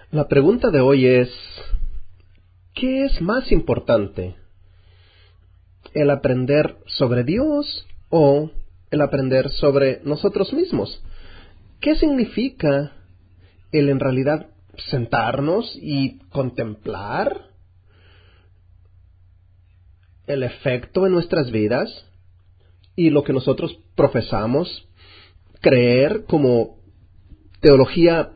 La pregunta de hoy es, ¿qué es más importante? ¿El aprender sobre Dios o el aprender sobre nosotros mismos? ¿Qué significa el en realidad sentarnos y contemplar el efecto en nuestras vidas y lo que nosotros profesamos, creer como teología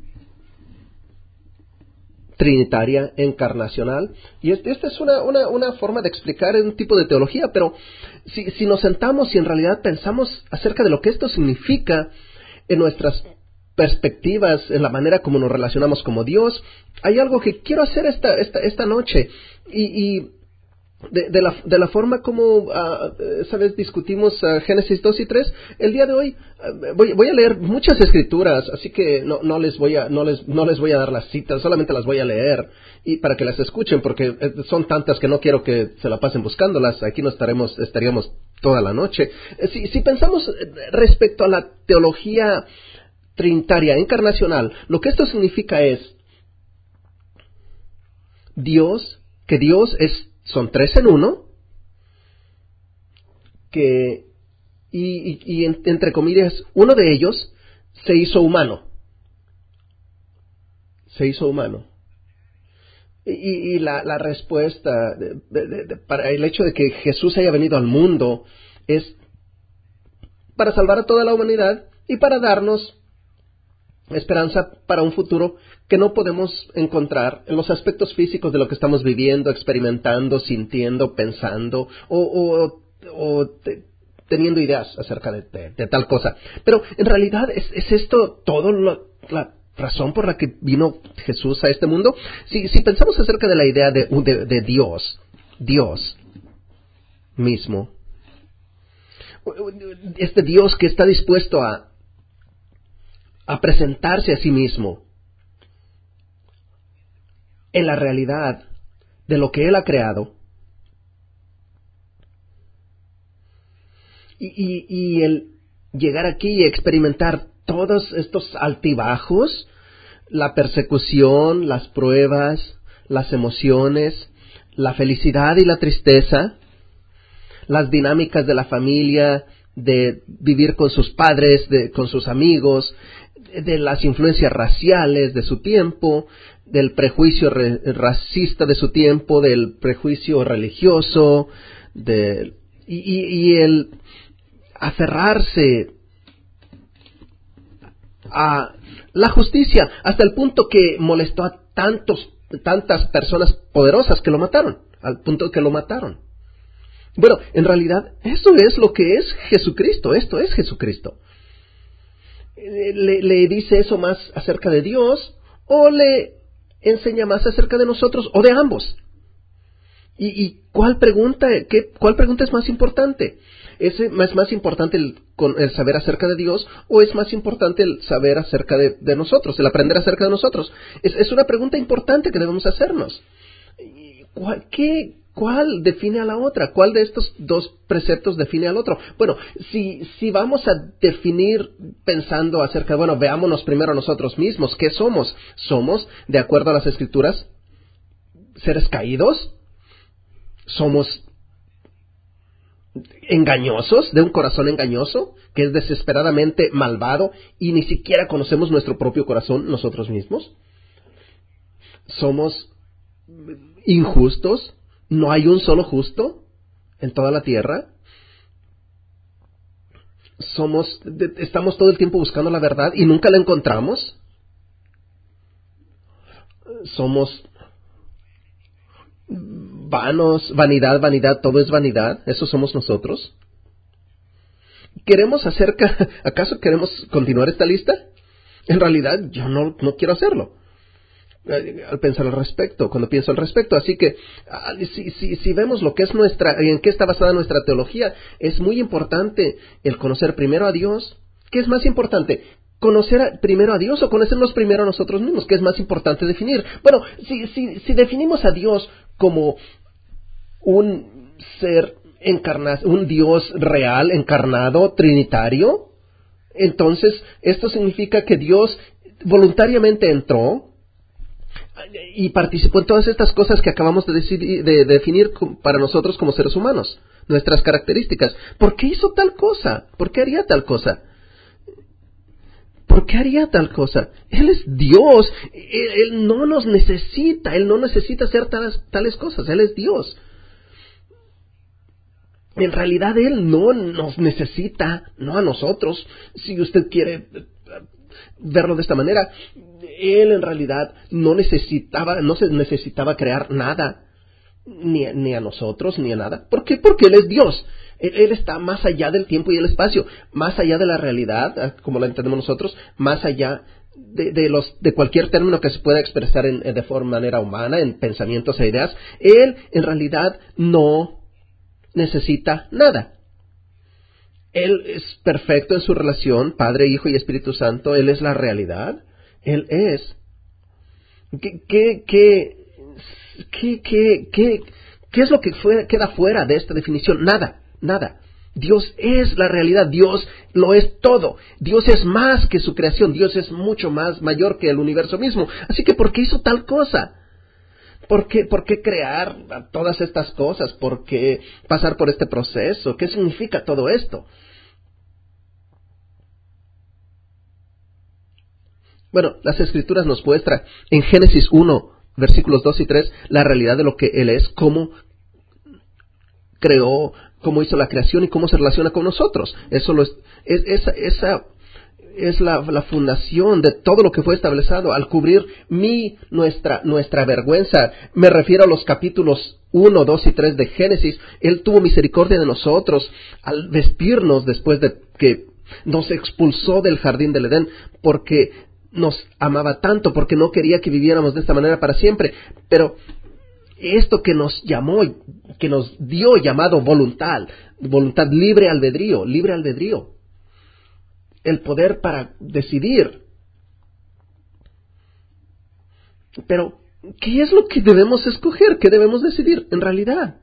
trinitaria encarnacional? Y esta es una forma de explicar un tipo de teología, pero si nos sentamos y en realidad pensamos acerca de lo que esto significa en nuestras perspectivas, en la manera como nos relacionamos como Dios, hay algo que quiero hacer esta noche, y de la forma como, ¿sabes? Discutimos Génesis 2 y 3. El día de hoy voy a leer muchas escrituras, así que no les voy a dar las citas, solamente las voy a leer y para que las escuchen, porque son tantas que no quiero que se la pasen buscándolas. Aquí no estaríamos toda la noche. Si pensamos respecto a la teología trinitaria encarnacional, lo que esto significa es que Dios son tres en uno, entre comillas, uno de ellos se hizo humano. Y la respuesta para el hecho de que Jesús haya venido al mundo es para salvar a toda la humanidad y para darnos esperanza para un futuro que no podemos encontrar en los aspectos físicos de lo que estamos viviendo, experimentando, sintiendo, pensando teniendo ideas acerca de tal cosa. Pero en realidad es esto todo la razón por la que vino Jesús a este mundo. Si pensamos acerca de la idea de Dios mismo, este Dios que está dispuesto a presentarse a sí mismo en la realidad de lo que Él ha creado, y el llegar aquí y experimentar todos estos altibajos, la persecución, las pruebas, las emociones, la felicidad y la tristeza, las dinámicas de la familia, de vivir con sus padres, con sus amigos, de las influencias raciales de su tiempo, del prejuicio racista de su tiempo, del prejuicio religioso, y el aferrarse a la justicia hasta el punto que molestó a tantas personas poderosas que lo mataron, al punto que lo mataron. Bueno, en realidad eso es lo que es Jesucristo. Esto es Jesucristo. ¿Le dice eso más acerca de Dios o le enseña más acerca de nosotros, o de ambos? ¿Y cuál pregunta es más importante? ¿Es más importante el saber acerca de Dios, o es más importante el saber acerca de nosotros, el aprender acerca de nosotros? Es una pregunta importante que debemos hacernos. ¿Cuál define a la otra? ¿Cuál de estos dos preceptos define al otro? Bueno, si vamos a definir pensando acerca, veámonos primero a nosotros mismos. ¿Qué somos? ¿Somos, de acuerdo a las Escrituras, seres caídos? ¿Somos engañosos, de un corazón engañoso, que es desesperadamente malvado y ni siquiera conocemos nuestro propio corazón nosotros mismos? ¿Somos injustos? ¿No hay un solo justo en toda la tierra? ¿Estamos todo el tiempo buscando la verdad y nunca la encontramos? ¿Somos vanos? Vanidad, todo es vanidad. ¿Eso somos nosotros? ¿Acaso queremos continuar esta lista? En realidad yo no quiero hacerlo al pensar al respecto, cuando pienso al respecto. Así que si vemos lo que es en qué está basada nuestra teología, es muy importante el conocer primero a Dios. ¿Qué es más importante? ¿Conocer primero a Dios o conocernos primero a nosotros mismos? ¿Qué es más importante definir? Bueno, si definimos a Dios como un ser encarnado, un Dios real, encarnado, trinitario, entonces esto significa que Dios voluntariamente entró y participó en todas estas cosas que acabamos de definir para nosotros como seres humanos, nuestras características. ¿Por qué hizo tal cosa? ¿Por qué haría tal cosa? ¿Por qué haría tal cosa? Él es Dios, Él no nos necesita, Él no necesita hacer tales cosas, Él es Dios. En realidad Él no nos necesita, no a nosotros. Si usted quiere verlo de esta manera, Él en realidad no se necesitaba crear nada, ni a nosotros, ni a nada. ¿Por qué? Porque Él es Dios. Él está más allá del tiempo y el espacio, más allá de la realidad, como la entendemos nosotros, más allá de cualquier término que se pueda expresar de manera humana, en pensamientos e ideas. Él en realidad no necesita nada. Él es perfecto en su relación, Padre, Hijo y Espíritu Santo. Él es la realidad. Él es. ¿Qué es lo que queda fuera de esta definición? Nada. Dios es la realidad, Dios lo es todo. Dios es más que su creación, Dios es mucho más mayor que el universo mismo. Así que, ¿por qué hizo tal cosa? ¿Por qué crear todas estas cosas? ¿Por qué pasar por este proceso? ¿Qué significa todo esto? Bueno, las Escrituras nos muestran en Génesis 1, versículos 2 y 3, la realidad de lo que Él es, cómo creó, cómo hizo la creación y cómo se relaciona con nosotros. Esa es la fundación de todo lo que fue establecido al cubrir nuestra vergüenza. Me refiero a los capítulos 1, 2 y 3 de Génesis. Él tuvo misericordia de nosotros al vestirnos después de que nos expulsó del jardín del Edén, porque nos amaba tanto, porque no quería que viviéramos de esta manera para siempre. Pero esto que nos llamó, que nos dio llamado voluntad libre albedrío, el poder para decidir. Pero, ¿qué es lo que debemos escoger? ¿Qué debemos decidir en realidad?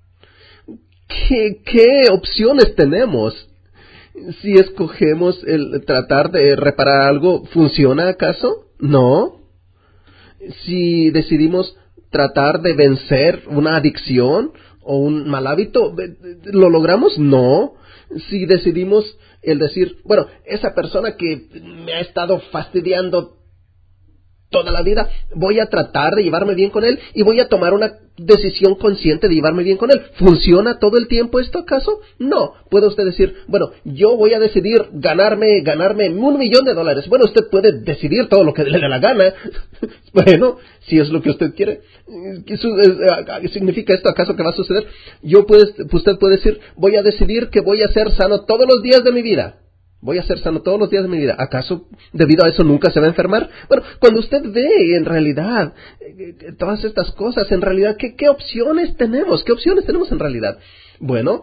¿Qué opciones tenemos? Si escogemos el tratar de reparar algo, ¿funciona acaso? No. Si decidimos tratar de vencer una adicción o un mal hábito, ¿lo logramos? No. Si decidimos el decir, bueno, esa persona que me ha estado fastidiando toda la vida, voy a tratar de llevarme bien con él y voy a tomar una decisión consciente de llevarme bien con él. ¿Funciona todo el tiempo esto acaso? No. Puede usted decir, bueno, yo voy a decidir ganarme $1,000,000. Bueno, usted puede decidir todo lo que le dé la gana. Bueno, si es lo que usted quiere. ¿Significa esto acaso que va a suceder? Usted puede decir, voy a decidir que voy a ser sano todos los días de mi vida. Voy a ser sano todos los días de mi vida. ¿Acaso debido a eso nunca se va a enfermar? Bueno, cuando usted ve en realidad todas estas cosas, en realidad, ¿qué opciones tenemos? ¿Qué opciones tenemos en realidad? Bueno,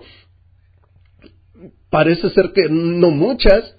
parece ser que no muchas.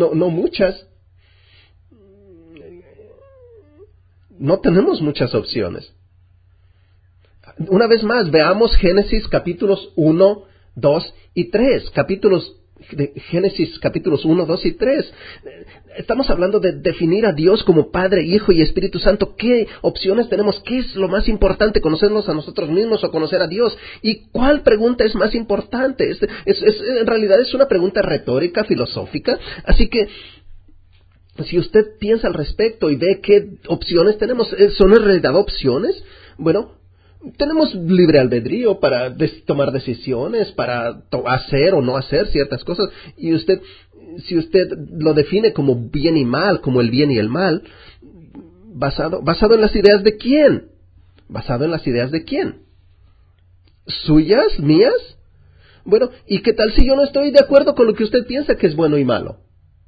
No tenemos muchas opciones. Una vez más, veamos Génesis capítulos 1, 2 y 3. Génesis capítulos 1, 2 y 3. Estamos hablando de definir a Dios como Padre, Hijo y Espíritu Santo. ¿Qué opciones tenemos? ¿Qué es lo más importante? ¿Conocernos a nosotros mismos o conocer a Dios? ¿Y cuál pregunta es más importante? En realidad es una pregunta retórica, filosófica. Así que si usted piensa al respecto y ve qué opciones tenemos, ¿son en realidad opciones? Bueno, tenemos libre albedrío para tomar decisiones, para hacer o no hacer ciertas cosas. Y si usted lo define como bien y mal, como el bien y el mal, basado en las ideas de quién? ¿Basado en las ideas de quién? ¿Suyas? ¿Mías? Bueno, ¿y qué tal si yo no estoy de acuerdo con lo que usted piensa que es bueno y malo?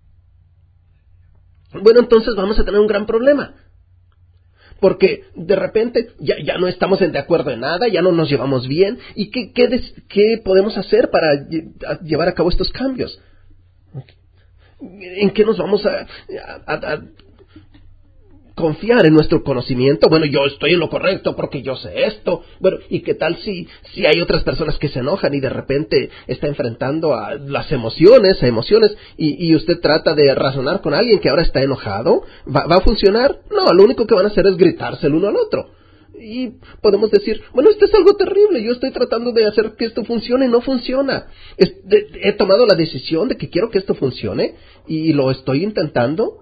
Bueno, entonces vamos a tener un gran problema. Porque de repente ya no estamos de acuerdo en nada, ya no nos llevamos bien. ¿Y qué podemos hacer para llevar a cabo estos cambios? ¿En qué nos vamos a confiar en nuestro conocimiento. Bueno, yo estoy en lo correcto porque yo sé esto. Bueno, ¿y qué tal si hay otras personas que se enojan y de repente está enfrentando a las emociones, y usted trata de razonar con alguien que ahora está enojado? ¿Va a funcionar? No, lo único que van a hacer es gritarse el uno al otro. Y podemos decir, bueno, esto es algo terrible, yo estoy tratando de hacer que esto funcione y no funciona. He tomado la decisión de que quiero que esto funcione y lo estoy intentando.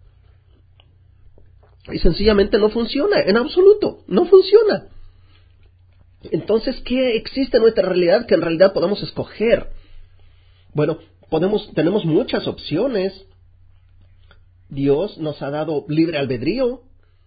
Y sencillamente no funciona, en absoluto, no funciona. Entonces, ¿qué existe en nuestra realidad que en realidad podamos escoger? Bueno, tenemos muchas opciones. Dios nos ha dado libre albedrío.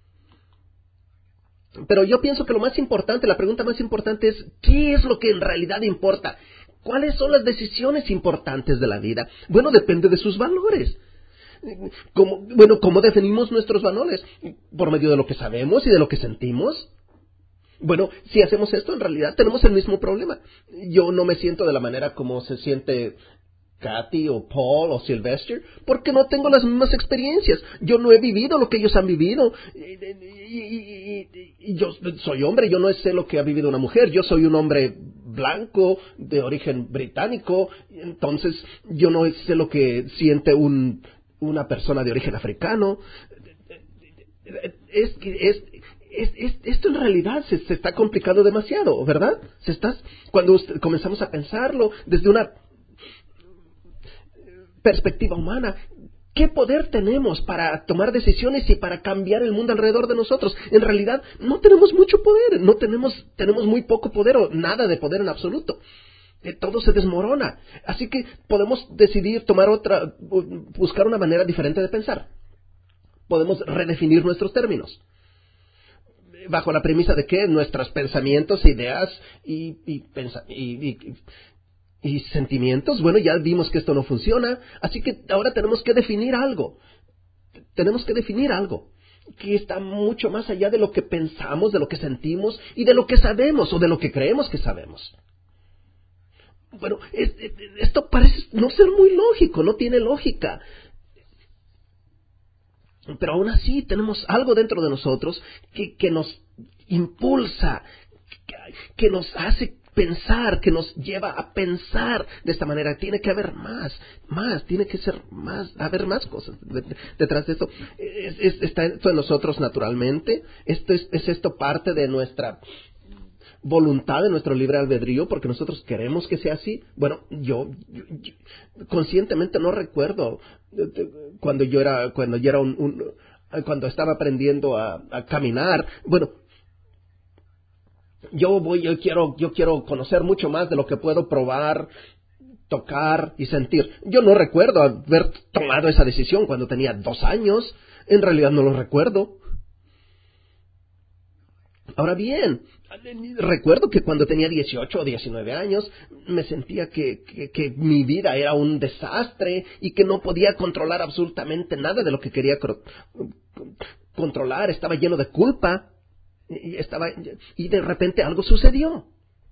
Pero yo pienso que lo más importante, la pregunta más importante es, ¿qué es lo que en realidad importa? ¿Cuáles son las decisiones importantes de la vida? Bueno, depende de sus valores. ¿Cómo definimos nuestros valores? ¿Por medio de lo que sabemos y de lo que sentimos? Bueno, si hacemos esto, en realidad tenemos el mismo problema. Yo no me siento de la manera como se siente Kathy o Paul o Sylvester, porque no tengo las mismas experiencias. Yo no he vivido lo que ellos han vivido. Y yo soy hombre, yo no sé lo que ha vivido una mujer. Yo soy un hombre blanco, de origen británico, entonces yo no sé lo que siente una persona de origen africano. Esto en realidad se está complicando demasiado, ¿verdad? Cuando comenzamos a pensarlo desde una perspectiva humana, ¿qué poder tenemos para tomar decisiones y para cambiar el mundo alrededor de nosotros? En realidad no tenemos mucho poder, tenemos muy poco poder o nada de poder en absoluto. Todo se desmorona. Así que podemos decidir buscar una manera diferente de pensar. Podemos redefinir nuestros términos. Bajo la premisa de que nuestros pensamientos, ideas y sentimientos, bueno, ya vimos que esto no funciona, así que ahora tenemos que definir algo. Tenemos que definir algo que está mucho más allá de lo que pensamos, de lo que sentimos y de lo que sabemos o de lo que creemos que sabemos. Bueno, esto parece no ser muy lógico, no tiene lógica. Pero aún así tenemos algo dentro de nosotros que nos impulsa, que nos hace pensar, que nos lleva a pensar de esta manera. Tiene que haber más, tiene que ser más, haber más cosas detrás de esto. Está esto en nosotros naturalmente. ¿Es esto parte de nuestra voluntad, de nuestro libre albedrío, porque nosotros queremos que sea así? Bueno, yo conscientemente no recuerdo cuando estaba aprendiendo a caminar. Bueno, yo quiero conocer mucho más de lo que puedo probar, tocar y sentir. Yo no recuerdo haber tomado esa decisión cuando tenía 2 años. En realidad no lo recuerdo. Ahora bien, recuerdo que cuando tenía 18 o 19 años me sentía que mi vida era un desastre y que no podía controlar absolutamente nada de lo que quería controlar. Estaba lleno de culpa y de repente algo sucedió.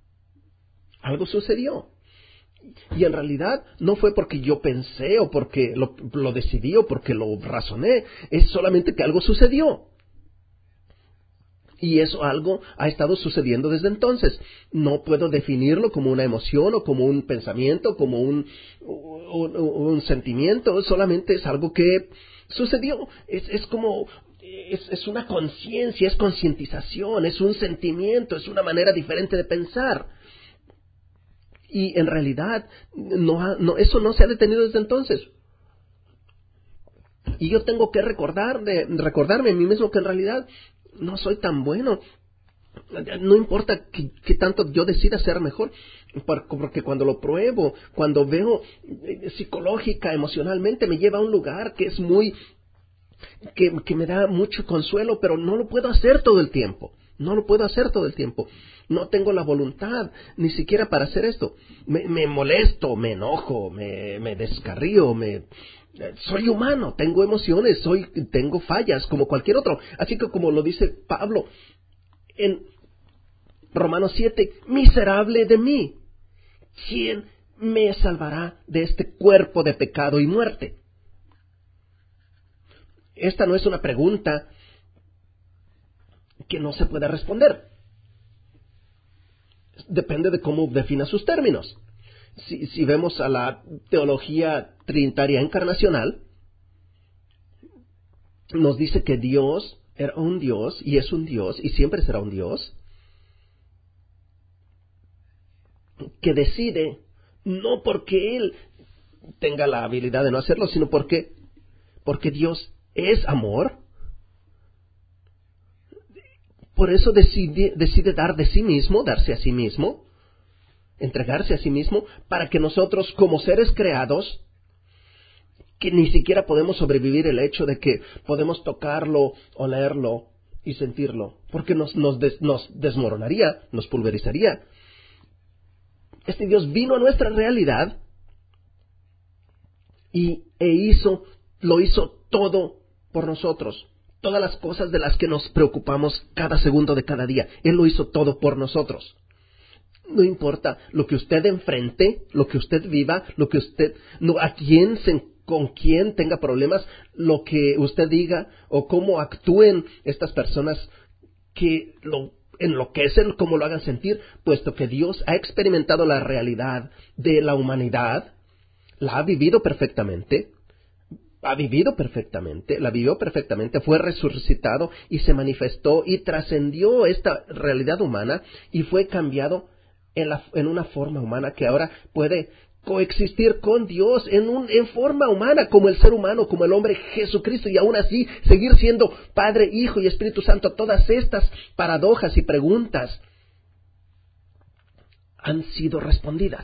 Y en realidad no fue porque yo pensé o porque lo decidí o porque lo razoné, es solamente que algo sucedió. Y eso algo ha estado sucediendo desde entonces. No puedo definirlo como una emoción o como un pensamiento, como un sentimiento. Solamente es algo que sucedió. Es una conciencia, es concientización, es un sentimiento, es una manera diferente de pensar. Y en realidad eso no se ha detenido desde entonces. Y yo tengo que recordarme a mí mismo que en realidad no soy tan bueno. No importa que tanto yo decida ser mejor, porque cuando lo pruebo, cuando veo psicológica, emocionalmente, me lleva a un lugar que es que me da mucho consuelo, pero no lo puedo hacer todo el tiempo. No tengo la voluntad ni siquiera para hacer esto. Me molesto, me enojo, me descarrío, soy humano, tengo emociones, tengo fallas como cualquier otro. Así que como lo dice Pablo en Romanos 7, miserable de mí, ¿quién me salvará de este cuerpo de pecado y muerte? Esta no es una pregunta que no se pueda responder. Depende de cómo defina sus términos. Si vemos a la teología trinitaria encarnacional, nos dice que Dios era un Dios y es un Dios y siempre será un Dios que decide, no porque Él tenga la habilidad de no hacerlo, sino porque Dios es amor. Por eso decide dar de sí mismo, darse a sí mismo, entregarse a sí mismo, para que nosotros como seres creados, que ni siquiera podemos sobrevivir el hecho de que podemos tocarlo, olerlo y sentirlo, porque nos desmoronaría, nos pulverizaría. Este Dios vino a nuestra realidad lo hizo todo por nosotros. Todas las cosas de las que nos preocupamos cada segundo de cada día, Él lo hizo todo por nosotros. No importa lo que usted enfrente, lo que usted viva, con quién tenga problemas, lo que usted diga o cómo actúen estas personas que lo enloquecen, cómo lo hagan sentir, puesto que Dios ha experimentado la realidad de la humanidad, la vivió perfectamente, fue resucitado y se manifestó y trascendió esta realidad humana y fue cambiado en una forma humana que ahora puede coexistir con Dios en forma humana, como el ser humano, como el hombre Jesucristo, y aún así seguir siendo Padre, Hijo y Espíritu Santo. Todas estas paradojas y preguntas han sido respondidas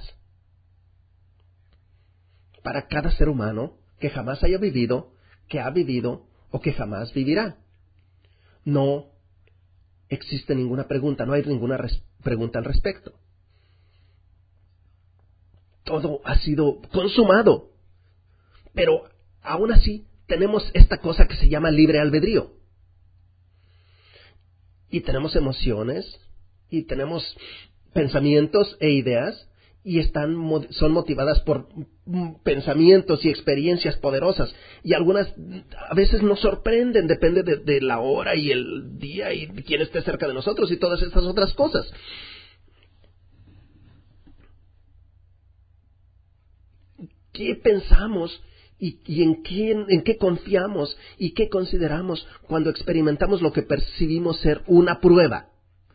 para cada ser humano que jamás haya vivido, que ha vivido o que jamás vivirá. No existe ninguna pregunta, no hay ninguna pregunta al respecto. Todo ha sido consumado. Pero aún así tenemos esta cosa que se llama libre albedrío. Y tenemos emociones, y tenemos pensamientos e ideas, y son motivadas por pensamientos y experiencias poderosas. Y algunas a veces nos sorprenden, depende de la hora y el día y de quién esté cerca de nosotros y todas estas otras cosas. ¿Qué pensamos y en qué confiamos y qué consideramos cuando experimentamos lo que percibimos ser una prueba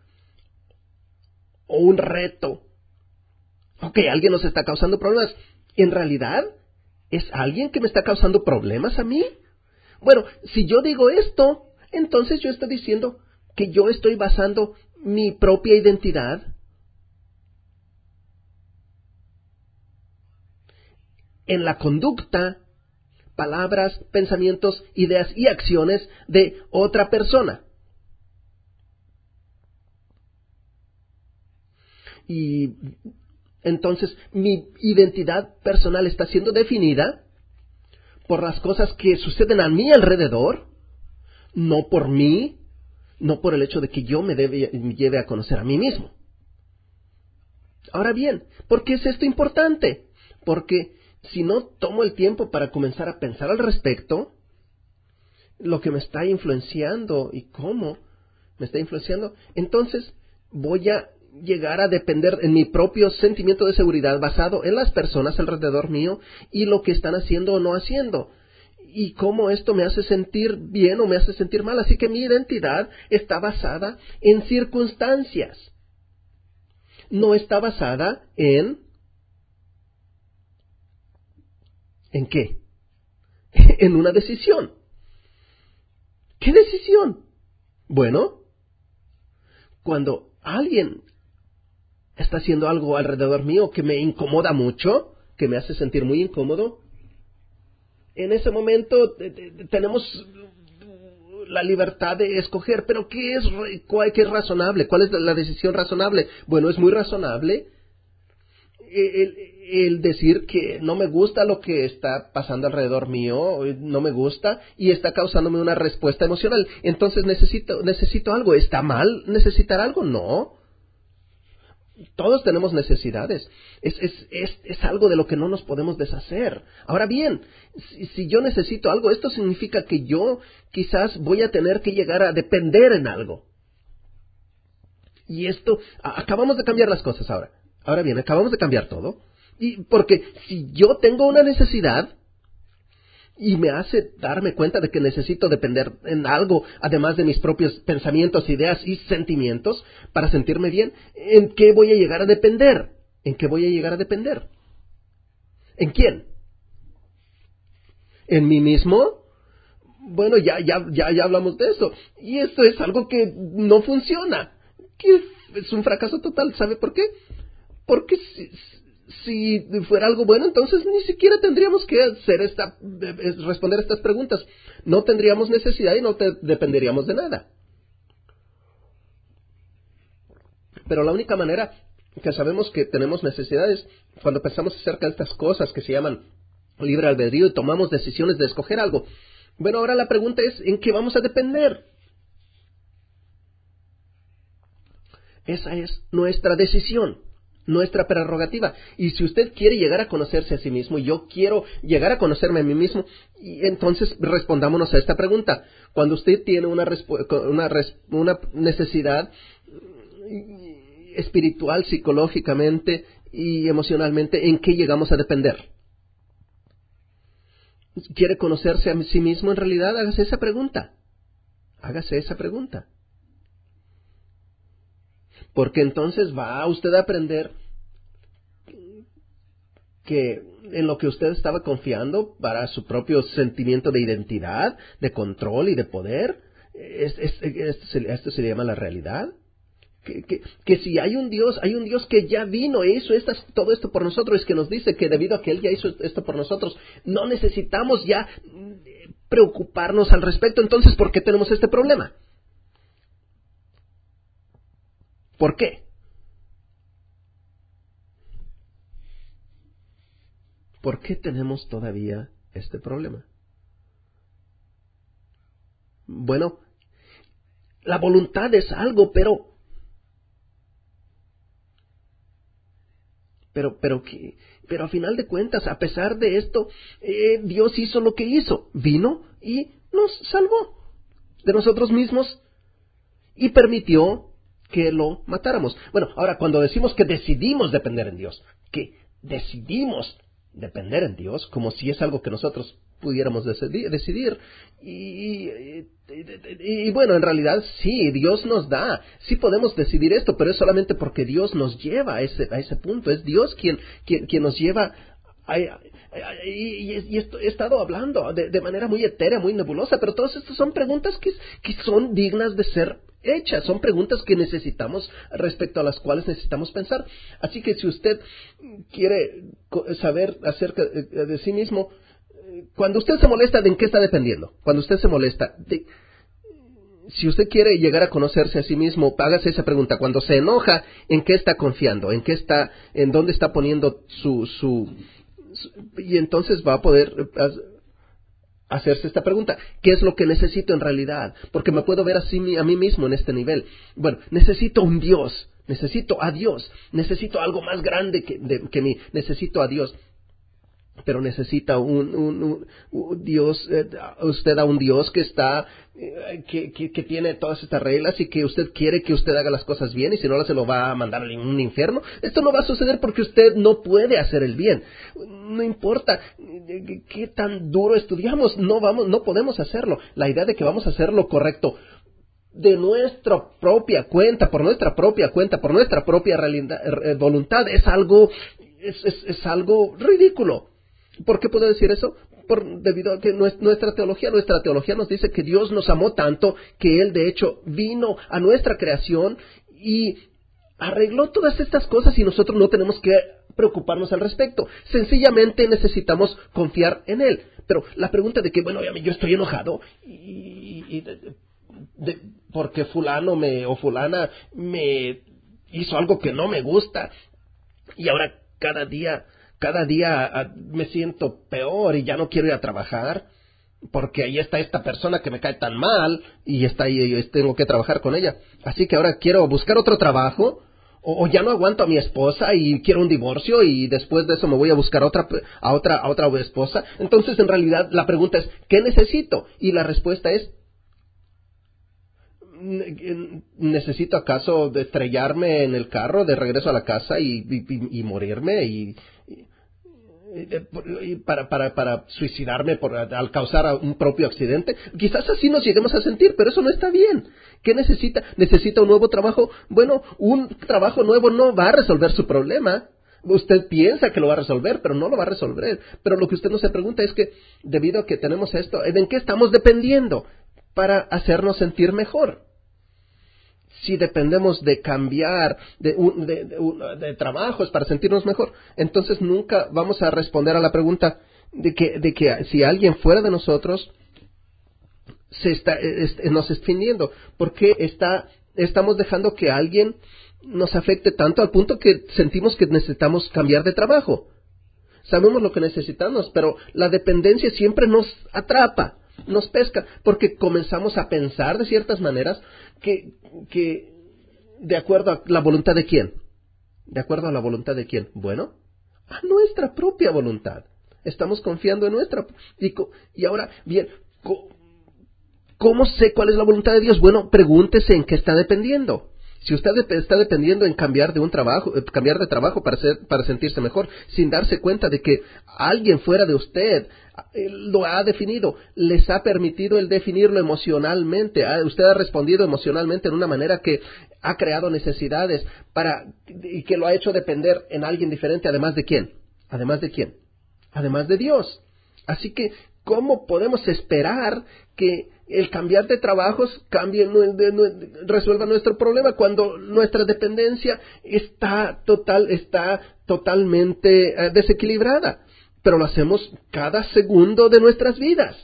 o un reto? Ok, alguien nos está causando problemas. ¿En realidad es alguien que me está causando problemas a mí? Bueno, si yo digo esto, entonces yo estoy diciendo que yo estoy basando mi propia identidad en la conducta, palabras, pensamientos, ideas y acciones de otra persona. Y entonces mi identidad personal está siendo definida por las cosas que suceden a mi alrededor, no por mí, no por el hecho de que yo me lleve a conocer a mí mismo. Ahora bien, ¿por qué es esto importante? Porque si no tomo el tiempo para comenzar a pensar al respecto, lo que me está influenciando y cómo me está influenciando, entonces voy a llegar a depender en mi propio sentimiento de seguridad basado en las personas alrededor mío y lo que están haciendo o no haciendo. Y cómo esto me hace sentir bien o me hace sentir mal. Así que mi identidad está basada en circunstancias. No está basada ¿en qué? En una decisión. ¿Qué decisión? Bueno, cuando alguien está haciendo algo alrededor mío que me incomoda mucho, que me hace sentir muy incómodo, en ese momento tenemos la libertad de escoger. Pero ¿qué es razonable? ¿Cuál es la decisión razonable? Bueno, es muy razonable el decir que no me gusta lo que está pasando alrededor mío, no me gusta y está causándome una respuesta emocional. Entonces necesito algo. ¿Está mal necesitar algo? No. Todos tenemos necesidades. Es algo de lo que no nos podemos deshacer. Ahora bien, si yo necesito algo, esto significa que yo quizás voy a tener que llegar a depender en algo. Y esto, acabamos de cambiar las cosas ahora. Ahora bien, acabamos de cambiar todo. Y porque si yo tengo una necesidad y me hace darme cuenta de que necesito depender en algo, además de mis propios pensamientos, ideas y sentimientos, para sentirme bien, ¿en qué voy a llegar a depender? ¿En qué voy a llegar a depender? ¿En quién? ¿En mí mismo? Bueno, ya hablamos de eso. Y esto es algo que no funciona. Que es un fracaso total. ¿Sabe por qué? Porque si fuera algo bueno, entonces ni siquiera tendríamos que responder estas preguntas. No tendríamos necesidad y no dependeríamos de nada. Pero la única manera que sabemos que tenemos necesidades cuando pensamos acerca de estas cosas que se llaman libre albedrío y tomamos decisiones de escoger algo. Bueno, ahora la pregunta es, ¿en qué vamos a depender? Esa es nuestra decisión, nuestra prerrogativa. Y si usted quiere llegar a conocerse a sí mismo, y yo quiero llegar a conocerme a mí mismo, y entonces respondámonos a esta pregunta. Cuando usted tiene una necesidad espiritual, psicológicamente y emocionalmente, ¿en qué llegamos a depender? ¿Quiere conocerse a sí mismo en realidad? Hágase esa pregunta. Hágase esa pregunta. Porque entonces va usted a aprender que en lo que usted estaba confiando para su propio sentimiento de identidad, de control y de poder, esto se le llama la realidad. Que si hay un Dios que ya vino e hizo todo esto por nosotros, es que nos dice que debido a que Él ya hizo esto por nosotros, no necesitamos ya preocuparnos al respecto. Entonces, ¿por qué tenemos este problema? ¿Por qué? ¿Por qué tenemos todavía este problema? Bueno, la voluntad es algo, pero a final de cuentas, a pesar de esto, Dios hizo lo que hizo. Vino y nos salvó de nosotros mismos y permitió que lo matáramos. Bueno, ahora cuando decimos que decidimos depender en Dios, como si es algo que nosotros pudiéramos decidir. Y bueno, en realidad sí, Dios nos da, sí podemos decidir esto, pero es solamente porque Dios nos lleva a ese punto. Es Dios quien nos lleva y esto he estado hablando de manera muy etérea, muy nebulosa, pero todas estas son preguntas que son dignas de ser hechas, son preguntas que necesitamos, respecto a las cuales necesitamos pensar. Si usted quiere saber acerca de sí mismo, cuando usted se molesta, ¿de en qué está dependiendo? Cuando usted se molesta, si usted quiere llegar a conocerse a sí mismo, hágase esa pregunta. Cuando se enoja, ¿en qué está confiando? ¿En dónde está poniendo y entonces va a poder hacerse esta pregunta? ¿Qué es lo que necesito en realidad? Porque me puedo ver a mí mismo en este nivel. Bueno, necesito un Dios, necesito a Dios, necesito algo más grande que mí, necesito a Dios. Pero necesita un Dios, usted a un Dios que está, que tiene todas estas reglas y que usted quiere que usted haga las cosas bien, y si no se lo va a mandar a un infierno. Esto no va a suceder porque usted no puede hacer el bien. No importa qué tan duro estudiamos, no podemos hacerlo. La idea de que vamos a hacer lo correcto de nuestra propia cuenta, por nuestra propia voluntad, es algo ridículo. ¿Por qué puedo decir eso? Debido a que nuestra teología nos dice que Dios nos amó tanto que Él de hecho vino a nuestra creación y arregló todas estas cosas, y nosotros no tenemos que preocuparnos al respecto. Sencillamente necesitamos confiar en Él. Pero la pregunta de que, bueno, yo estoy enojado porque fulano o fulana me hizo algo que no me gusta, y ahora cada día me siento peor y ya no quiero ir a trabajar porque ahí está esta persona que me cae tan mal y está ahí, y tengo que trabajar con ella. Así que ahora quiero buscar otro trabajo, o ya no aguanto a mi esposa y quiero un divorcio, y después de eso me voy a buscar a otra esposa. Entonces, en realidad, la pregunta es, ¿qué necesito? Y la respuesta es, ¿Necesito acaso de estrellarme en el carro de regreso a la casa y morirme para suicidarme al causar un propio accidente? Quizás así nos lleguemos a sentir, pero eso no está bien. ¿Qué necesita? ¿Necesita un nuevo trabajo? Bueno, un trabajo nuevo no va a resolver su problema. Usted piensa que lo va a resolver, pero no lo va a resolver. Pero lo que usted no se pregunta es que, debido a que tenemos esto, ¿en qué estamos dependiendo para hacernos sentir mejor? Si dependemos de cambiar de trabajos para sentirnos mejor, entonces nunca vamos a responder a la pregunta de que si alguien fuera de nosotros nos está ofendiendo. ¿Por qué estamos dejando que alguien nos afecte tanto al punto que sentimos que necesitamos cambiar de trabajo? Sabemos lo que necesitamos, pero la dependencia siempre nos atrapa, nos pesca, porque comenzamos a pensar de ciertas maneras que de acuerdo a la voluntad de quién. ¿De acuerdo a la voluntad de quién? Bueno, a nuestra propia voluntad. Estamos confiando en nuestra. Y ahora, bien, ¿cómo sé cuál es la voluntad de Dios? Bueno, pregúntese en qué está dependiendo. Si usted está dependiendo en cambiar de trabajo para sentirse mejor, sin darse cuenta de que alguien fuera de usted lo ha definido, les ha permitido el definirlo emocionalmente, usted ha respondido emocionalmente de una manera que ha creado necesidades y que lo ha hecho depender en alguien diferente, ¿además de quién? ¿Además de quién? Además de Dios. Así que, ¿cómo podemos esperar que el cambiar de trabajos resuelva nuestro problema cuando nuestra dependencia está totalmente desequilibrada? Pero lo hacemos cada segundo de nuestras vidas,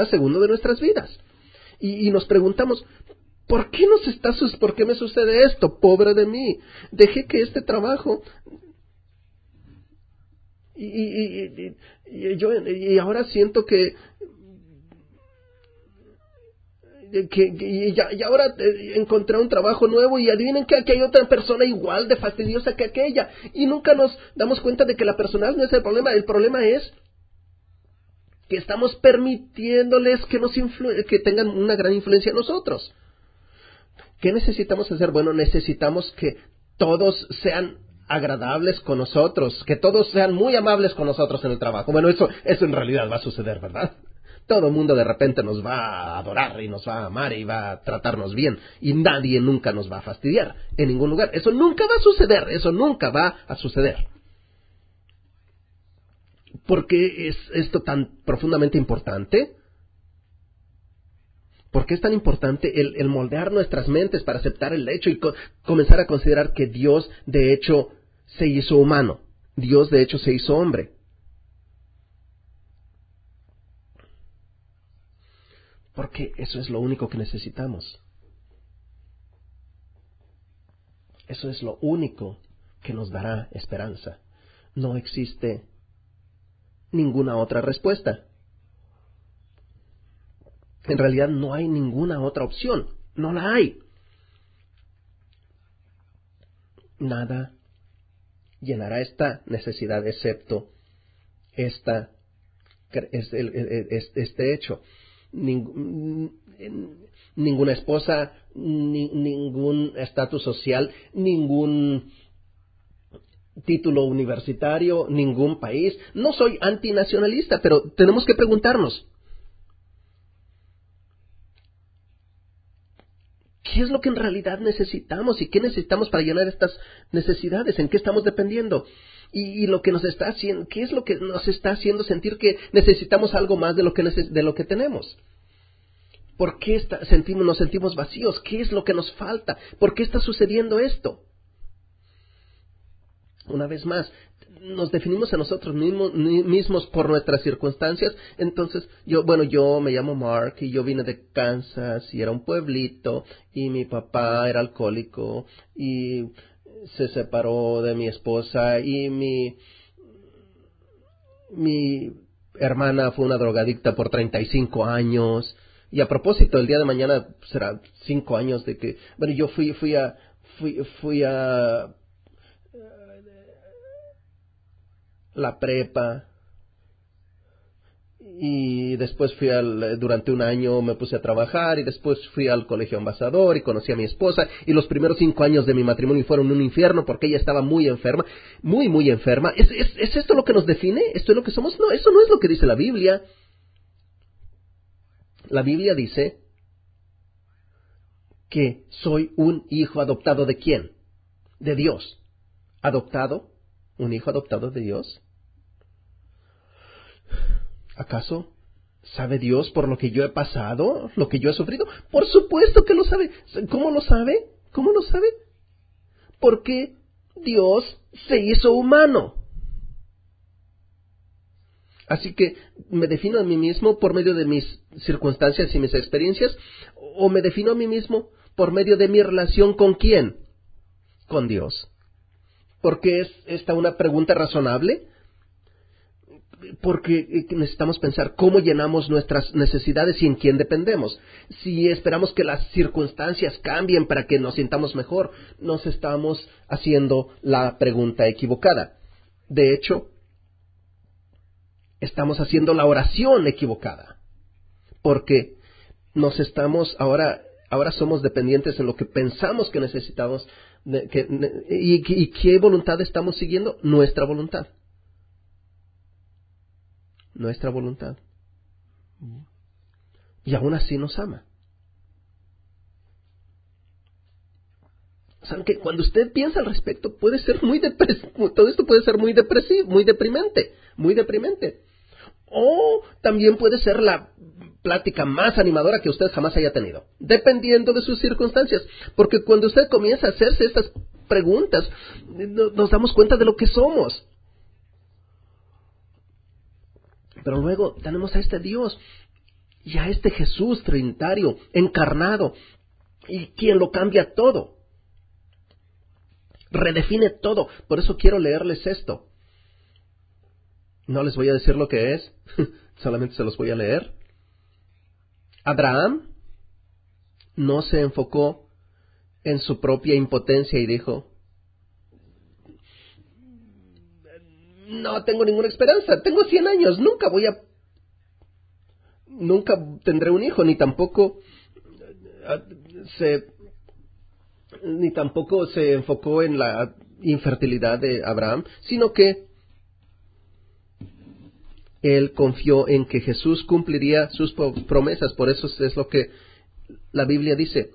Y nos preguntamos, ¿por qué me sucede esto? Pobre de mí. Dejé que este trabajo y ahora siento que ahora encontré un trabajo nuevo y adivinen que aquí hay otra persona igual de fastidiosa que aquella, y nunca nos damos cuenta de que la persona no es el problema es que estamos permitiéndoles que tengan una gran influencia en nosotros. ¿Qué necesitamos hacer? Bueno, necesitamos que todos sean agradables con nosotros, que todos sean muy amables con nosotros en el trabajo. Bueno, eso en realidad va a suceder, ¿verdad? Todo el mundo de repente nos va a adorar y nos va a amar y va a tratarnos bien, y nadie nunca nos va a fastidiar en ningún lugar. Eso nunca va a suceder. ¿Por qué es esto tan profundamente importante? ¿Por qué es tan importante el moldear nuestras mentes para aceptar el hecho y comenzar a considerar que Dios de hecho se hizo humano? Dios de hecho se hizo hombre. Porque eso es lo único que necesitamos. Eso es lo único que nos dará esperanza. No existe ninguna otra respuesta. En realidad no hay ninguna otra opción. No la hay. Nada llenará esta necesidad excepto este hecho. Ninguna esposa, ningún estatus social, ningún título universitario, ningún país. No soy antinacionalista, pero tenemos que preguntarnos, ¿qué es lo que en realidad necesitamos y qué necesitamos para llenar estas necesidades? ¿En qué estamos dependiendo? Y lo que nos está haciendo, ¿qué es lo que nos está haciendo sentir que necesitamos algo más de lo que tenemos? ¿Por qué nos sentimos vacíos? ¿Qué es lo que nos falta? ¿Por qué está sucediendo esto? Una vez más, nos definimos a nosotros mismos por nuestras circunstancias. Entonces, yo me llamo Mark y yo vine de Kansas y era un pueblito y mi papá era alcohólico y se separó de mi esposa y mi hermana fue una drogadicta por 35 años. Y a propósito, el día de mañana será 5 años de que, yo fui a la prepa y después durante un año me puse a trabajar, y después fui al colegio Ambassador y conocí a mi esposa, y los primeros 5 años de mi matrimonio fueron un infierno porque ella estaba muy enferma, muy, muy enferma. ¿Es esto lo que nos define? ¿Esto es lo que somos? No, eso no es lo que dice la Biblia. La Biblia dice que soy un hijo adoptado ¿de quién? De Dios. ¿Adoptado? ¿Un hijo adoptado de Dios? ¿Acaso sabe Dios por lo que yo he pasado, lo que yo he sufrido? Por supuesto que lo sabe. ¿Cómo lo sabe? ¿Cómo lo sabe? Porque Dios se hizo humano. Así que me defino a mí mismo por medio de mis circunstancias y mis experiencias, o me defino a mí mismo por medio de mi relación ¿con quién? Con Dios. ¿Por qué es esta una pregunta razonable? Porque necesitamos pensar cómo llenamos nuestras necesidades y en quién dependemos. Si esperamos que las circunstancias cambien para que nos sintamos mejor, nos estamos haciendo la pregunta equivocada. De hecho, estamos haciendo la oración equivocada. Porque ahora somos dependientes en lo que pensamos que necesitamos. ¿Y qué voluntad estamos siguiendo? Nuestra voluntad. Nuestra voluntad. Y aún así nos ama. ¿Saben que cuando usted piensa al respecto puede ser todo esto puede ser muy depresivo, muy deprimente, muy deprimente? O también puede ser la plática más animadora que usted jamás haya tenido, dependiendo de sus circunstancias. Porque cuando usted comienza a hacerse estas preguntas, nos damos cuenta de lo que somos. Pero luego tenemos a este Dios y a este Jesús trinitario, encarnado, y quien lo cambia todo, redefine todo. Por eso quiero leerles esto. No les voy a decir lo que es, solamente se los voy a leer. Abraham no se enfocó en su propia impotencia y dijo: no tengo ninguna esperanza, tengo 100 años, nunca tendré un hijo, ni tampoco se enfocó en la infertilidad de Abraham, sino que él confió en que Jesús cumpliría sus promesas. Por eso es lo que la Biblia dice.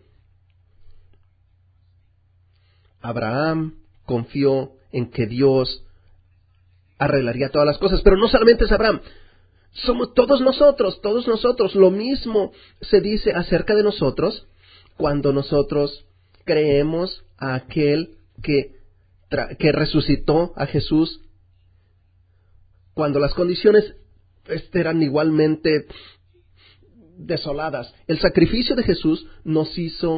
Abraham confió en que Dios arreglaría todas las cosas. Pero no solamente es Abraham, somos todos nosotros. Lo mismo se dice acerca de nosotros cuando nosotros creemos a aquel que resucitó a Jesús, cuando las condiciones eran igualmente desoladas. El sacrificio de Jesús nos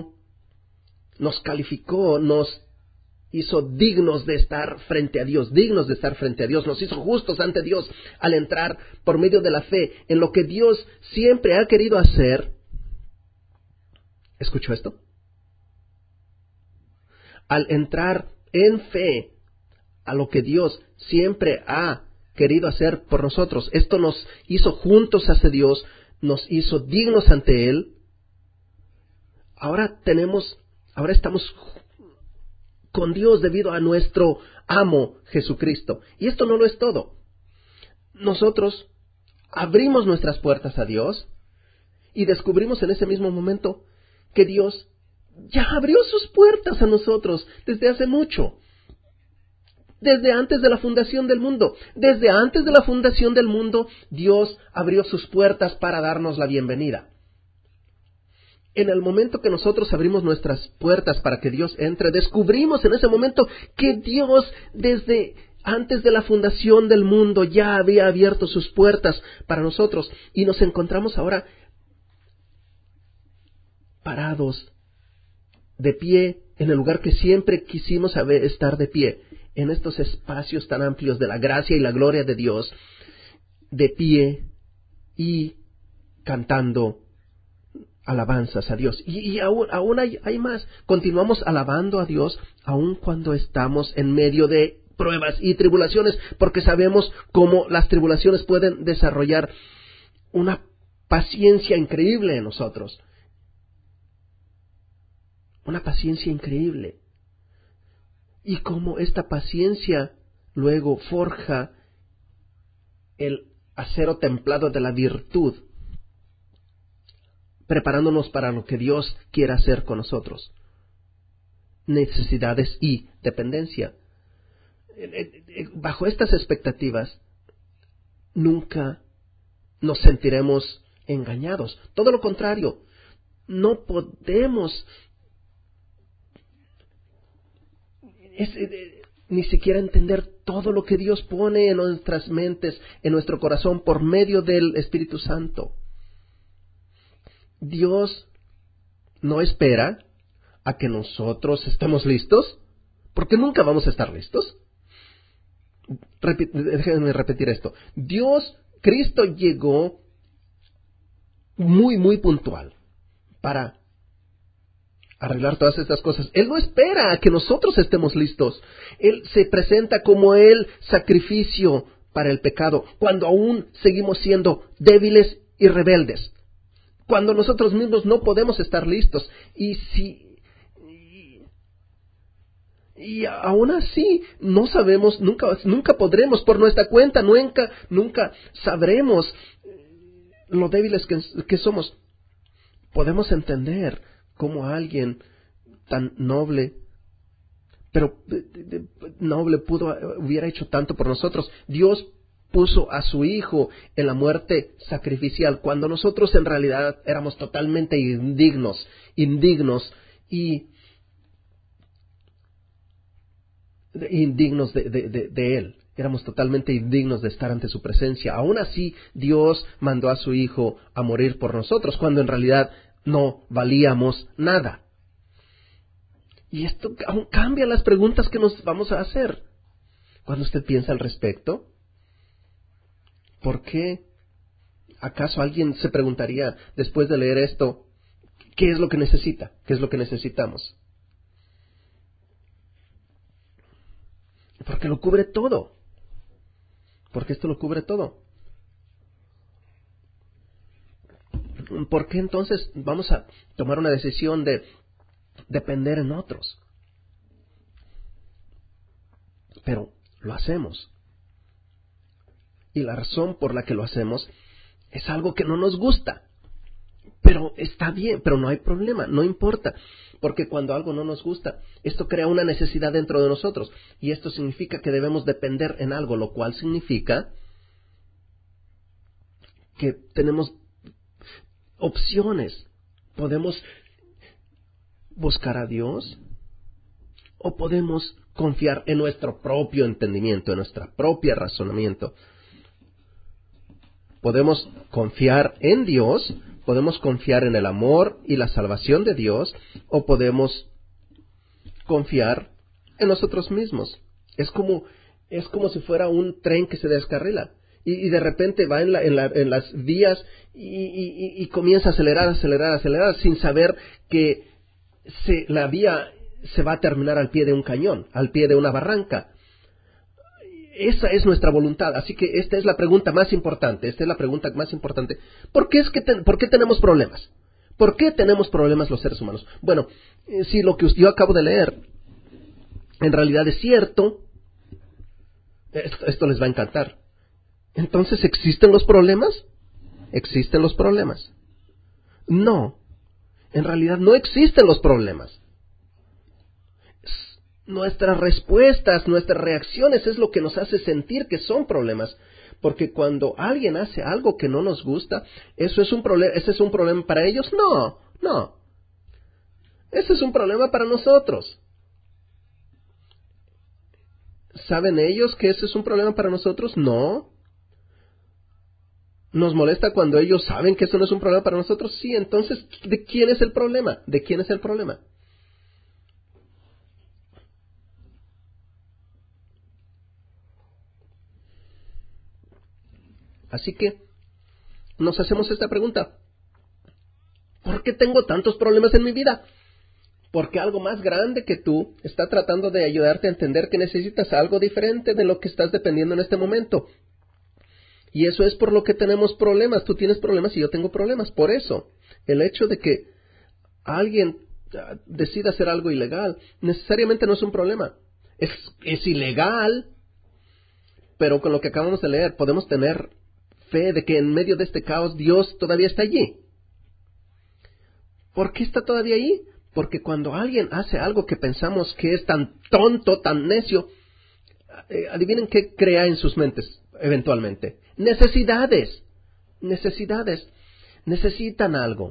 calificó, nos hizo dignos de estar frente a Dios, nos hizo justos ante Dios al entrar por medio de la fe en lo que Dios siempre ha querido hacer. ¿Escuchó esto? Al entrar en fe a lo que Dios siempre ha querido hacer por nosotros, esto nos hizo juntos hacia Dios, nos hizo dignos ante Él. Ahora estamos con Dios debido a nuestro amo Jesucristo. Y esto no lo es todo. Nosotros abrimos nuestras puertas a Dios y descubrimos en ese mismo momento que Dios ya abrió sus puertas a nosotros desde hace mucho. Desde antes de la fundación del mundo. Desde antes de la fundación del mundo, Dios abrió sus puertas para darnos la bienvenida. En el momento que nosotros abrimos nuestras puertas para que Dios entre, descubrimos en ese momento que Dios desde antes de la fundación del mundo ya había abierto sus puertas para nosotros, y nos encontramos ahora parados, de pie, en el lugar que siempre quisimos estar de pie, en estos espacios tan amplios de la gracia y la gloria de Dios, de pie y cantando alabanzas a Dios. Y aún hay más. Continuamos alabando a Dios aun cuando estamos en medio de pruebas y tribulaciones, porque sabemos cómo las tribulaciones pueden desarrollar una paciencia increíble en nosotros. Una paciencia increíble. Y cómo esta paciencia luego forja el acero templado de la virtud, preparándonos para lo que Dios quiere hacer con nosotros. Necesidades y dependencia. Bajo estas expectativas, nunca nos sentiremos engañados. Todo lo contrario, no podemos ni siquiera entender todo lo que Dios pone en nuestras mentes, en nuestro corazón, por medio del Espíritu Santo. Dios no espera a que nosotros estemos listos, porque nunca vamos a estar listos. Déjenme repetir esto. Cristo llegó muy puntual para arreglar todas estas cosas. Él no espera a que nosotros estemos listos. Él se presenta como el sacrificio para el pecado, cuando aún seguimos siendo débiles y rebeldes. Cuando nosotros mismos no podemos estar listos. Y aún así, no sabemos, nunca podremos por nuestra cuenta, nunca sabremos lo débiles que somos. Podemos entender cómo alguien tan noble, pero hubiera hecho tanto por nosotros. Dios puso a su Hijo en la muerte sacrificial, cuando nosotros en realidad éramos totalmente indignos y indignos de Él. Éramos totalmente indignos de estar ante su presencia. Aún así, Dios mandó a su Hijo a morir por nosotros, cuando en realidad no valíamos nada. Y esto aún cambia las preguntas que nos vamos a hacer. Cuando usted piensa al respecto, ¿por qué acaso alguien se preguntaría después de leer esto, qué es lo que necesita? ¿Qué es lo que necesitamos? Porque lo cubre todo. Porque esto lo cubre todo. ¿Por qué entonces vamos a tomar una decisión de depender en otros? Pero lo hacemos. Y la razón por la que lo hacemos es algo que no nos gusta. Pero está bien, pero no hay problema, no importa. Porque cuando algo no nos gusta, esto crea una necesidad dentro de nosotros. Y esto significa que debemos depender en algo, lo cual significa que tenemos opciones. Podemos buscar a Dios o podemos confiar en nuestro propio entendimiento, en nuestro propio razonamiento. Podemos confiar en Dios, podemos confiar en el amor y la salvación de Dios, o podemos confiar en nosotros mismos. Es como si fuera un tren que se descarrila y de repente va en las vías y comienza a acelerar sin saber que la vía se va a terminar al pie de un cañón, al pie de una barranca. Esa es nuestra voluntad. Así que esta es la pregunta más importante. ¿Por qué tenemos problemas? ¿Por qué tenemos problemas los seres humanos? Bueno, si lo que yo acabo de leer en realidad es cierto, esto les va a encantar. Entonces, ¿existen los problemas? ¿Existen los problemas? No, en realidad no existen los problemas. Nuestras respuestas, nuestras reacciones es lo que nos hace sentir que son problemas. Porque cuando alguien hace algo que no nos gusta, ¿ese es un problema para ellos? No. Ese es un problema para nosotros. ¿Saben ellos que ese es un problema para nosotros? No. ¿Nos molesta cuando ellos saben que eso no es un problema para nosotros? Sí, entonces, ¿de quién es el problema? ¿De quién es el problema? Así que nos hacemos esta pregunta. ¿Por qué tengo tantos problemas en mi vida? Porque algo más grande que tú está tratando de ayudarte a entender que necesitas algo diferente de lo que estás dependiendo en este momento. Y eso es por lo que tenemos problemas. Tú tienes problemas y yo tengo problemas. Por eso, el hecho de que alguien decida hacer algo ilegal necesariamente no es un problema. Es ilegal, pero con lo que acabamos de leer podemos tener fe de que en medio de este caos Dios todavía está allí. ¿Por qué está todavía ahí? Porque cuando alguien hace algo que pensamos que es tan tonto, tan necio, adivinen qué crea en sus mentes eventualmente. Necesidades. Necesitan algo.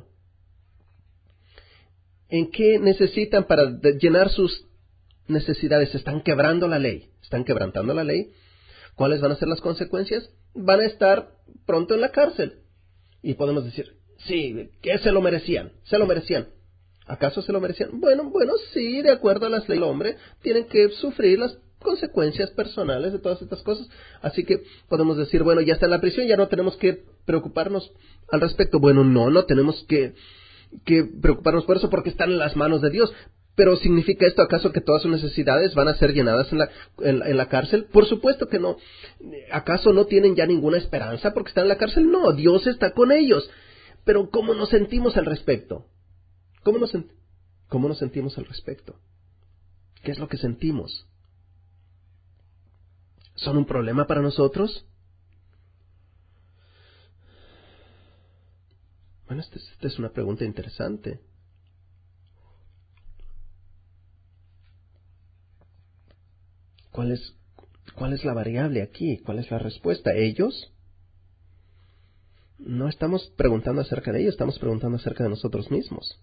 ¿En qué necesitan para llenar sus necesidades? Están quebrando la ley. Están quebrantando la ley. ¿Cuáles van a ser las consecuencias? Van a estar pronto en la cárcel. Y podemos decir, sí, que se lo merecían. ¿Acaso se lo merecían? Bueno, sí, de acuerdo a las leyes del hombre, tienen que sufrir las consecuencias personales de todas estas cosas. Así que podemos decir, bueno, ya está en la prisión, ya no tenemos que preocuparnos al respecto. Bueno, no tenemos que preocuparnos por eso porque están en las manos de Dios. ¿Pero significa esto acaso que todas sus necesidades van a ser llenadas en la cárcel? Por supuesto que no. ¿Acaso no tienen ya ninguna esperanza porque están en la cárcel? No, Dios está con ellos. Pero ¿cómo nos sentimos al respecto? ¿Cómo nos sentimos al respecto? ¿Qué es lo que sentimos? ¿Son un problema para nosotros? Bueno, esta es una pregunta interesante. ¿Cuál es la variable aquí? ¿Cuál es la respuesta? ¿Ellos? No estamos preguntando acerca de ellos, estamos preguntando acerca de nosotros mismos.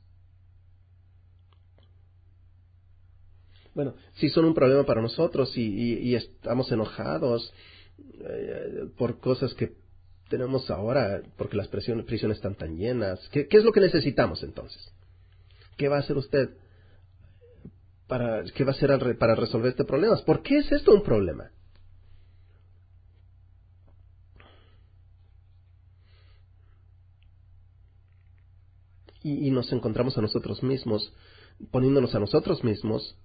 Bueno, si son un problema para nosotros y estamos enojados por cosas que tenemos ahora, porque las prisiones están tan llenas, ¿qué es lo que necesitamos entonces? ¿Qué va a hacer usted qué va a hacer para resolver este problema? ¿Por qué es esto un problema? Y nos encontramos a nosotros mismos, poniéndonos a nosotros mismos,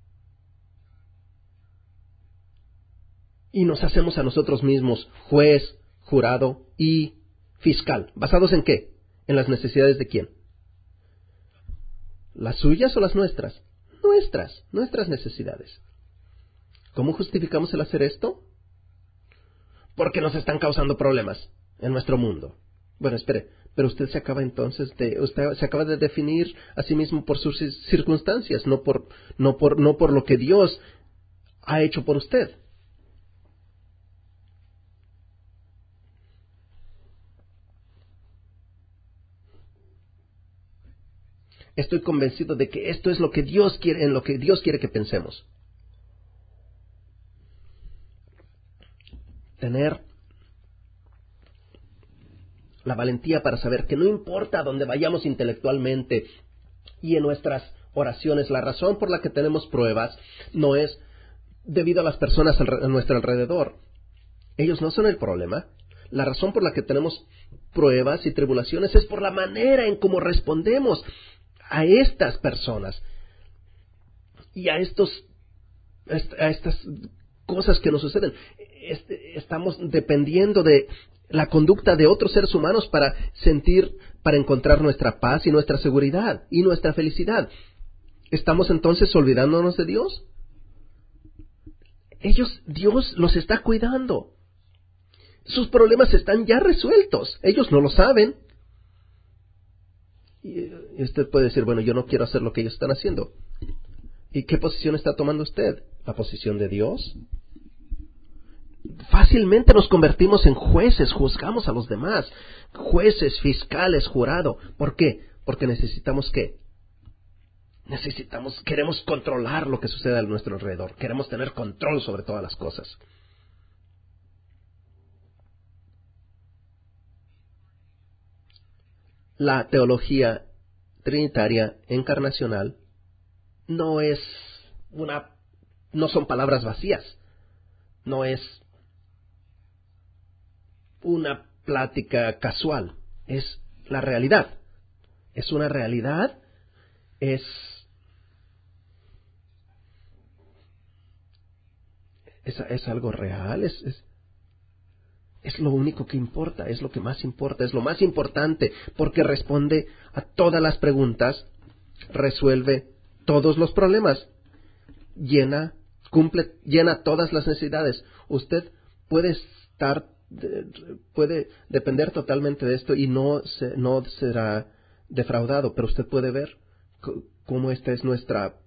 y nos hacemos a nosotros mismos juez, jurado y fiscal. ¿Basados en qué? ¿En las necesidades de quién? ¿Las suyas o las nuestras? Nuestras necesidades. ¿Cómo justificamos el hacer esto? Porque nos están causando problemas en nuestro mundo. Bueno, espere, pero usted se acaba de definir a sí mismo por sus circunstancias, no por lo que Dios ha hecho por usted. Estoy convencido de que esto es lo que Dios quiere, en lo que Dios quiere que pensemos. Tener la valentía para saber que no importa a dónde vayamos intelectualmente y en nuestras oraciones, la razón por la que tenemos pruebas no es debido a las personas a nuestro alrededor. Ellos no son el problema. La razón por la que tenemos pruebas y tribulaciones es por la manera en cómo respondemos a estas personas y a estas cosas que nos suceden. Estamos dependiendo de la conducta de otros seres humanos para encontrar nuestra paz y nuestra seguridad y nuestra felicidad. ¿Estamos entonces olvidándonos de Dios? Dios los está cuidando. Sus problemas están ya resueltos. Ellos no lo saben. Y usted puede decir, bueno, yo no quiero hacer lo que ellos están haciendo. ¿Y qué posición está tomando usted? ¿La posición de Dios? Fácilmente nos convertimos en jueces, juzgamos a los demás. Jueces, fiscales, jurado. ¿Por qué? Porque necesitamos ¿qué? Queremos controlar lo que sucede a nuestro alrededor. Queremos tener control sobre todas las cosas. La teología trinitaria encarnacional no son palabras vacías, no es una plática casual, es la realidad, es una realidad, es algo real, Es lo único que importa, es lo que más importa, es lo más importante, porque responde a todas las preguntas, resuelve todos los problemas, llena todas las necesidades. Usted puede depender totalmente de esto y no será defraudado, pero usted puede ver cómo esta es nuestra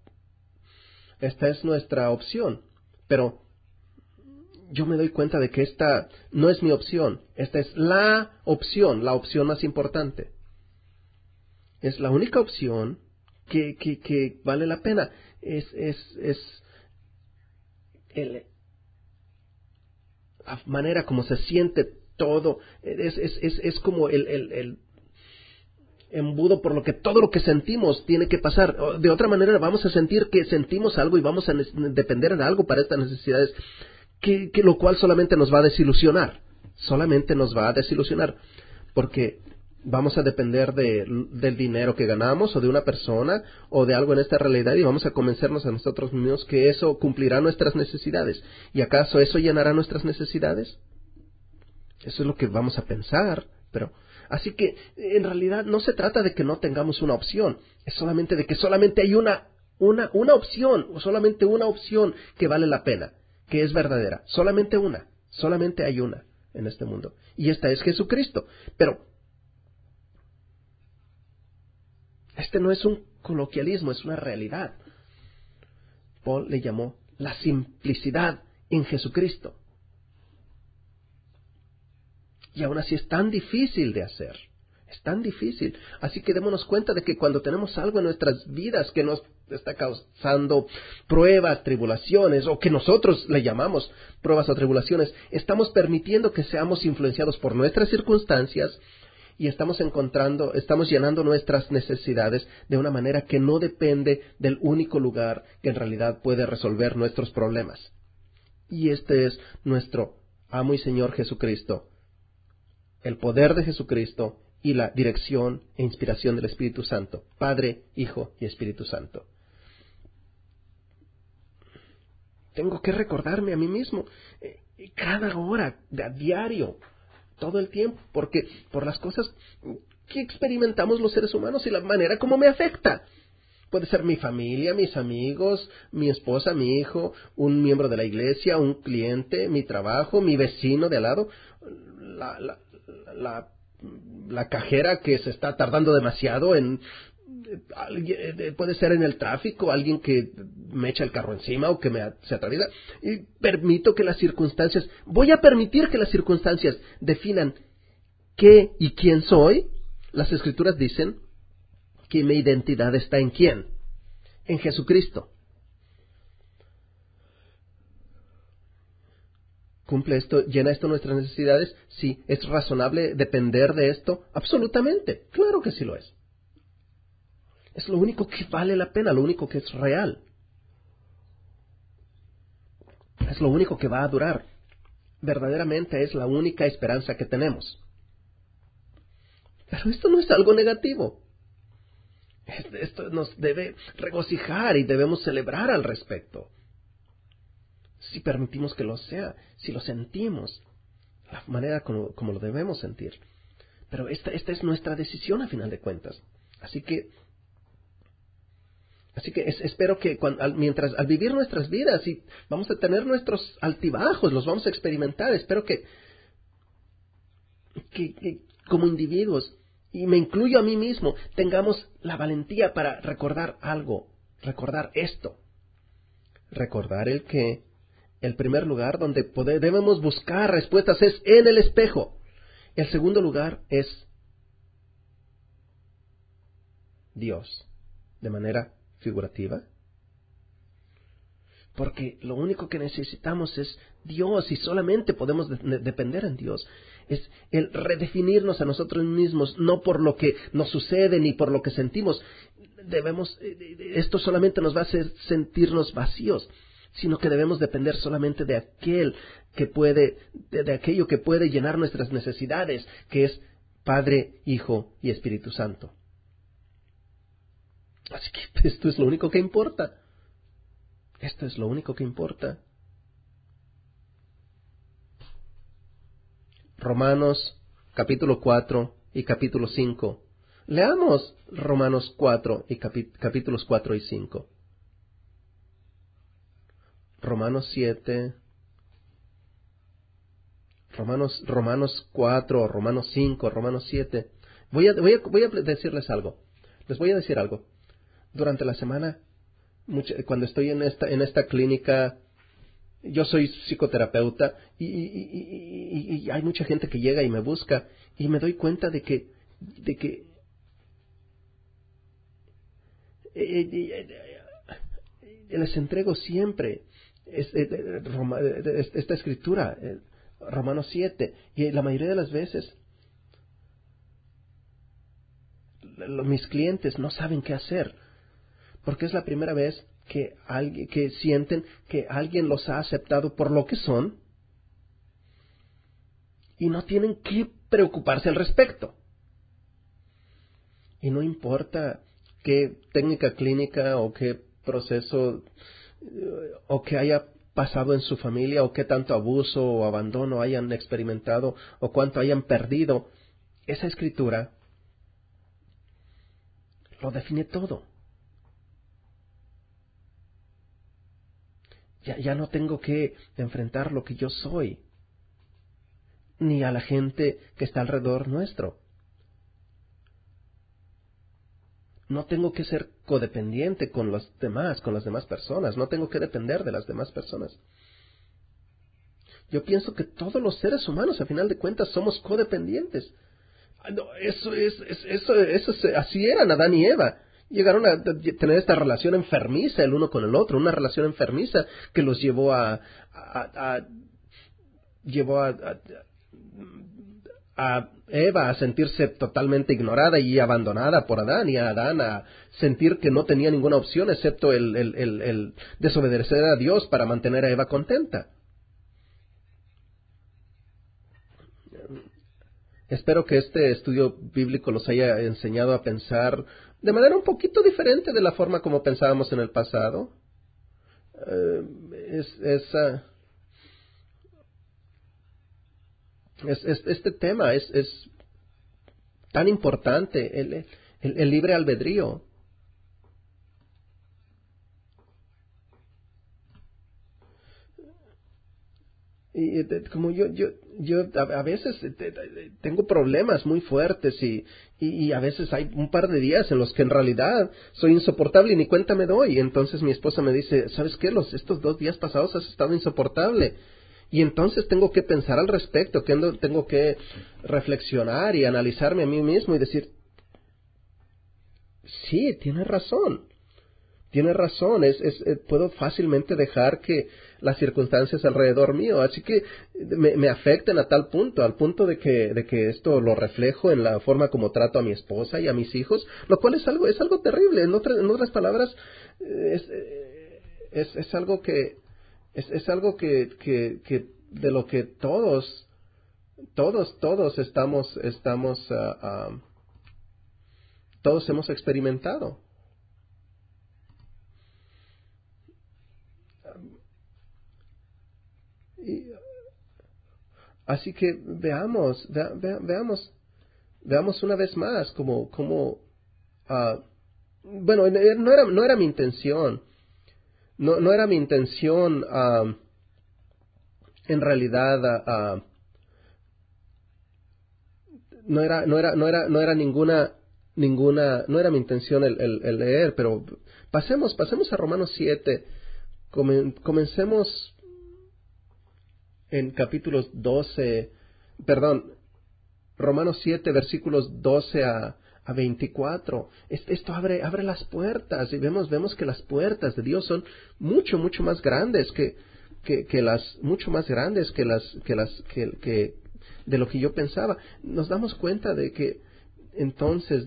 opción. Pero yo me doy cuenta de que esta no es mi opción, esta es la opción más importante. Es la única opción que vale la pena. La manera como se siente todo, es como el embudo por lo que todo lo que sentimos tiene que pasar. De otra manera vamos a sentir que sentimos algo y vamos a depender de algo para estas necesidades, que lo cual solamente nos va a desilusionar, porque vamos a depender del dinero que ganamos o de una persona o de algo en esta realidad y vamos a convencernos a nosotros mismos que eso cumplirá nuestras necesidades. ¿Y acaso eso llenará nuestras necesidades? Eso es lo que vamos a pensar, pero así que en realidad no se trata de que no tengamos una opción, es solamente de que solamente hay una opción, o solamente una opción que vale la pena, que es verdadera, solamente hay una en este mundo, y esta es Jesucristo. Pero este no es un coloquialismo, es una realidad. Paul le llamó la simplicidad en Jesucristo. Y aún así es tan difícil de hacer. Es tan difícil. Así que démonos cuenta de que cuando tenemos algo en nuestras vidas que nos está causando pruebas, tribulaciones, o que nosotros le llamamos pruebas o tribulaciones, estamos permitiendo que seamos influenciados por nuestras circunstancias y estamos llenando nuestras necesidades de una manera que no depende del único lugar que en realidad puede resolver nuestros problemas. Y este es nuestro amo y Señor Jesucristo, el poder de Jesucristo y la dirección e inspiración del Espíritu Santo, Padre, Hijo y Espíritu Santo. Tengo que recordarme a mí mismo cada hora, a diario, todo el tiempo, porque por las cosas que experimentamos los seres humanos y la manera como me afecta. Puede ser mi familia, mis amigos, mi esposa, mi hijo, un miembro de la iglesia, un cliente, mi trabajo, mi vecino de al lado, la cajera que se está tardando demasiado puede ser en el tráfico, alguien que me echa el carro encima o que se atraviesa, y voy a permitir que las circunstancias definan qué y quién soy. Las Escrituras dicen que mi identidad está ¿en quién? En Jesucristo. ¿Llena esto nuestras necesidades? Sí. ¿Es razonable depender de esto? Absolutamente. Claro que sí lo es. Es lo único que vale la pena, lo único que es real. Es lo único que va a durar. Verdaderamente es la única esperanza que tenemos. Pero esto no es algo negativo. Esto nos debe regocijar y debemos celebrar al respecto. Si permitimos que lo sea, si lo sentimos, la manera como lo debemos sentir. Pero esta es nuestra decisión a final de cuentas. Así que espero que al vivir nuestras vidas, y vamos a tener nuestros altibajos, los vamos a experimentar, espero que como individuos, y me incluyo a mí mismo, tengamos la valentía para recordar esto. Recordar el primer lugar donde debemos buscar respuestas es en el espejo. El segundo lugar es Dios, de manera figurativa. Porque lo único que necesitamos es Dios y solamente podemos depender en Dios. Es el redefinirnos a nosotros mismos, no por lo que nos sucede ni por lo que sentimos. Esto solamente nos va a hacer sentirnos vacíos, sino que debemos depender solamente de aquello que puede llenar nuestras necesidades, que es Padre, Hijo y Espíritu Santo. Así que esto es lo único que importa. Esto es lo único que importa. Romanos capítulo 4 y capítulo 5. Leamos Romanos 4 y capítulos 4 y 5. Romanos 7, Romanos 4, Romanos 5, Romanos 7. Voy a decirles algo. Les voy a decir algo. Durante la semana, cuando estoy en esta clínica, yo soy psicoterapeuta y hay mucha gente que llega y me busca y me doy cuenta de que les entrego siempre esta escritura, Romanos 7, y la mayoría de las veces mis clientes no saben qué hacer, porque es la primera vez que sienten que alguien los ha aceptado por lo que son y no tienen que preocuparse al respecto. Y no importa qué técnica clínica o qué proceso o qué haya pasado en su familia o qué tanto abuso o abandono hayan experimentado o cuánto hayan perdido, esa escritura lo define todo. Ya no tengo que enfrentar lo que yo soy, ni a la gente que está alrededor nuestro. No tengo que ser codependiente con las demás personas. No tengo que depender de las demás personas. Yo pienso que todos los seres humanos, a final de cuentas, somos codependientes. Así eran Adán y Eva. Llegaron a tener esta relación enfermiza el uno con el otro, una relación enfermiza que los llevó a Eva a sentirse totalmente ignorada y abandonada por Adán, y a Adán a sentir que no tenía ninguna opción excepto el desobedecer a Dios para mantener a Eva contenta. Espero que este estudio bíblico los haya enseñado a pensar de manera un poquito diferente de la forma como pensábamos en el pasado. Este tema es tan importante, el libre albedrío. Y como yo a veces tengo problemas muy fuertes y a veces hay un par de días en los que en realidad soy insoportable y ni cuenta me doy. Entonces mi esposa me dice, ¿sabes qué? Estos 2 días pasados has estado insoportable. Y entonces tengo que pensar al respecto, tengo que reflexionar y analizarme a mí mismo y decir, sí, tienes razón. Tienes razón, puedo fácilmente dejar que las circunstancias alrededor mío, así que me afecten a tal punto, al punto de que esto lo reflejo en la forma como trato a mi esposa y a mis hijos, lo cual es algo terrible. En otras palabras, es algo que de lo que todos todos hemos experimentado. Así que veamos una vez más como bueno, no era mi intención, no era mi intención en realidad no era ninguna, no era mi intención el leer, pero pasemos a Romanos 7, comencemos en capítulos 12, Romanos 7, versículos 12 a 24. Esto abre las puertas, y vemos que las puertas de Dios son mucho más grandes que de lo que yo pensaba. Nos damos cuenta de que entonces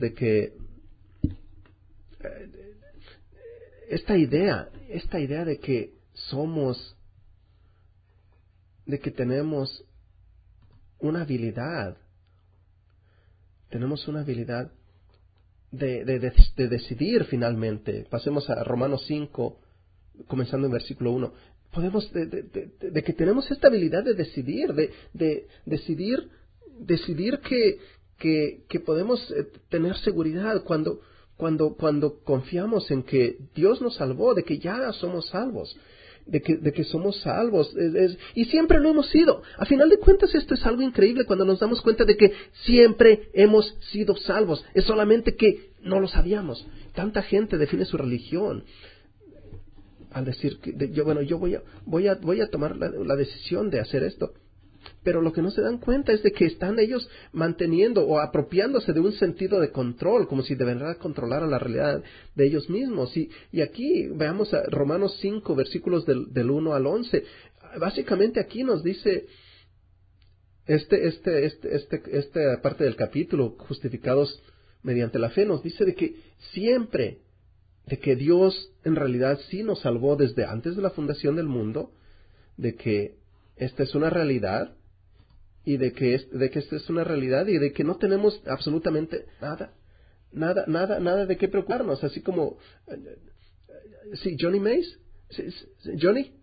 esta idea de que tenemos una habilidad de decidir finalmente. Pasemos a Romanos 5, comenzando en versículo 1. Podemos, de que tenemos esta habilidad de decidir, de decidir decidir que podemos tener seguridad cuando confiamos en que Dios nos salvó, de que ya somos salvos, de que somos salvos, y siempre lo hemos sido. A final de cuentas, esto es algo increíble cuando nos damos cuenta de que siempre hemos sido salvos, es solamente que no lo sabíamos. Tanta gente define su religión al decir que yo voy a tomar la decisión de hacer esto. Pero lo que no se dan cuenta es de que están ellos manteniendo o apropiándose de un sentido de control, como si de verdad controlaran la realidad de ellos mismos. Y aquí veamos a Romanos 5, versículos del 1 al 11. Básicamente aquí nos dice esta parte del capítulo, justificados mediante la fe, nos dice de que siempre, de que Dios en realidad sí nos salvó desde antes de la fundación del mundo, de que esta es una realidad, y de que esta es una realidad, y de que no tenemos absolutamente nada de qué preocuparnos, así como sí, Johnny Mays, Johnny,